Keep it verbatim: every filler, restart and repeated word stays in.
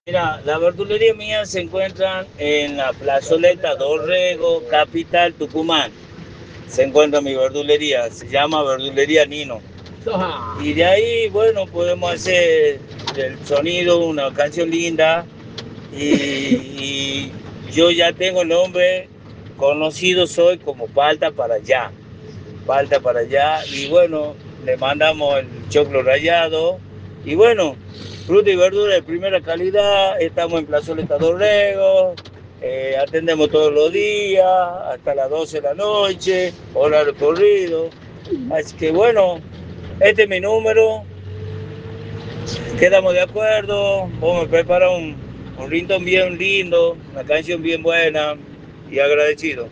Mira, la verdulería mía se encuentra en la plazoleta Dorrego, capital Tucumán. Se encuentra mi verdulería, se llama Verdulería Nino. Y de ahí, bueno, podemos hacer el sonido, una canción linda. Y, y yo ya tengo el nombre conocido, soy como Palta para allá. Palta para allá. Y bueno, le mandamos el choclo rallado. Y bueno, fruta y verdura de primera calidad. Estamos en Plazoleta Dorrego. Eh, atendemos todos los días, hasta las doce de la noche, horario corrido. Así que bueno, este es mi número. Quedamos de acuerdo. Vos me preparas un, un rindón bien lindo, una canción bien buena y agradecido.